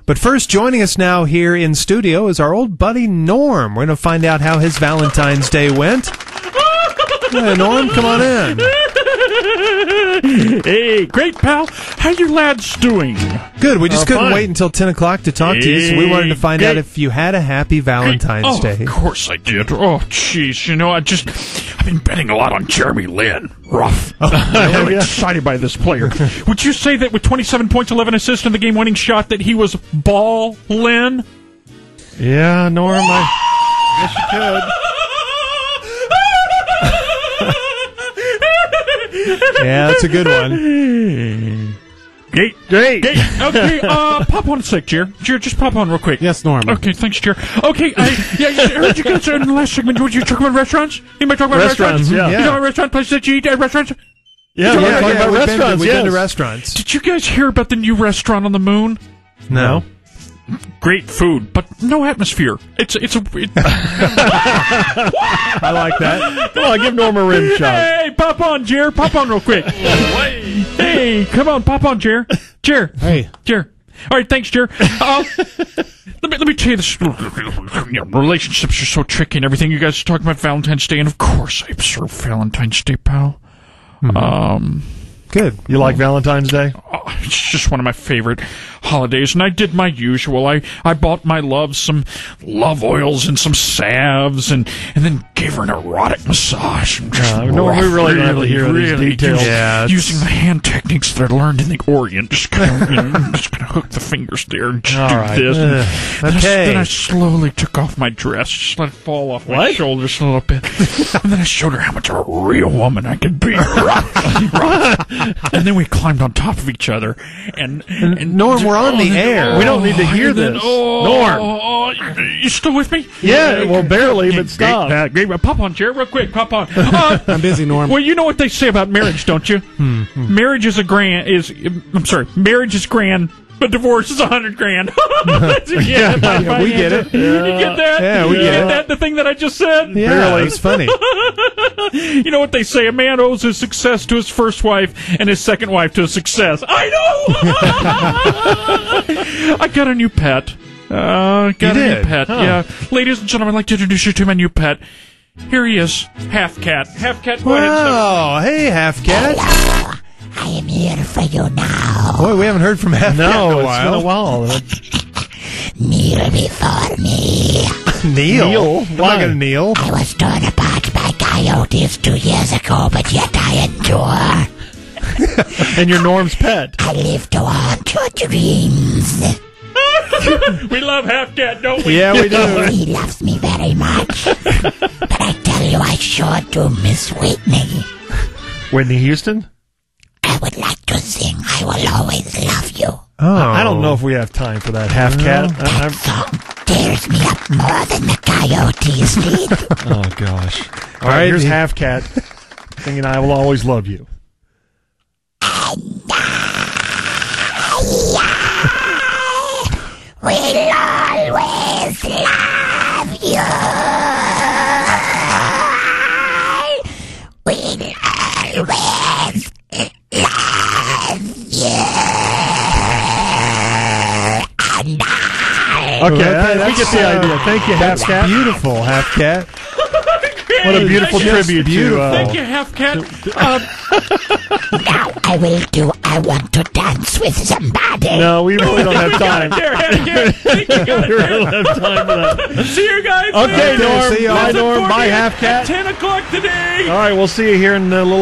But first, joining us now here in studio is our old buddy Norm. We're going to find out how his Valentine's Day went. Hey, Norm, come on in. Hey, great pal. How you lads doing? Good. We just couldn't wait until 10 o'clock to talk to you, so we wanted to find out if you had a happy Valentine's Day. Of course I did. Oh, jeez. You know, I've been betting a lot on Jeremy Lin. Rough. I'm really excited by this player. Would you say that with 27 points, 11 assists, and the game-winning shot that he was ball Lin? Yeah, Norm, I guess you could. Yeah, that's a good one. Gate. Okay, pop on a sec, Jer. Jer, just pop on real quick. Yes, Norm. Okay, thanks, Jer. Okay, I heard you guys in the last segment. Would you talk about restaurants? You might talk about restaurants. Yeah. You talk about restaurant places that you eat at restaurants? Yeah, we're talking about restaurants. We've been to restaurants. Did you guys hear about the new restaurant on the moon? No. Great food, but no atmosphere. I like that. Come on, give Norm a rim shot. Hey, pop on, Jer. Pop on real quick. Hey, come on, pop on, Jer. Jer. Hey. Jer. All right, thanks, Jer. Let me tell you this. Relationships are so tricky and everything. You guys are talking about Valentine's Day, and of course I observe Valentine's Day, pal. Mm-hmm. Good. You like Valentine's Day? Oh, it's just one of my favorite holidays, and I did my usual. I bought my love some love oils and some salves, and then gave her an erotic massage. No, we really don't have to hear these details. Using the hand techniques that I learned in the Orient, just kind of hook the fingers there and just do this. Then I slowly took off my dress, just let it fall off my shoulders a little bit, and then I showed her how much of a real woman I could be. And then we climbed on top of each other, and Norm, we're on the air. We don't need to hear this. Norm, you still with me? Yeah, well, barely, but stop. Great. Pop on, Jared, real quick. Pop on. I'm busy, Norm. Well, you know what they say about marriage, don't you? Marriage is grand, but divorce is $100,000. We get it. You get that? Yeah, we get that. The thing that I just said? Yeah, it's funny. You know what they say? A man owes his success to his first wife and his second wife to his success. I know! I got a new pet. New pet. Huh. Yeah. Ladies and gentlemen, I'd like to introduce you to my new pet. Here he is. Half cat. Half cat, go ahead. Oh, hey, Half Cat. Hello. I am here for you now. Boy, we haven't heard from Half Cat in a while. It's been a while. Kneel before me. Kneel? I'm not going to kneel. I was torn apart by coyotes 2 years ago, but yet I endure. And you're Norm's pet. I live to haunt your dreams. We love Half Cat, don't we? Yeah, we do. He loves me very much. But I tell you, I sure do miss Whitney. Whitney Houston? I would like to sing I Will Always Love You. Oh. I don't know if we have time for that, Half Cat. That song tears me up more than the coyotes did. Oh, gosh. All right, here's Half Cat singing I Will Always Love You. And I will always love you. Will always love you. And Okay, we get the idea. Thank you, Half Cat. Beautiful, Half Cat. What a beautiful tribute to... Thank you, Half Cat. now I want to dance with somebody. No, we really don't have time. We really don't have time for that. See you guys. Okay, Norm. See you. Bye, Norm. Bye, Half Cat. 10 o'clock today. All right, we'll see you here in a little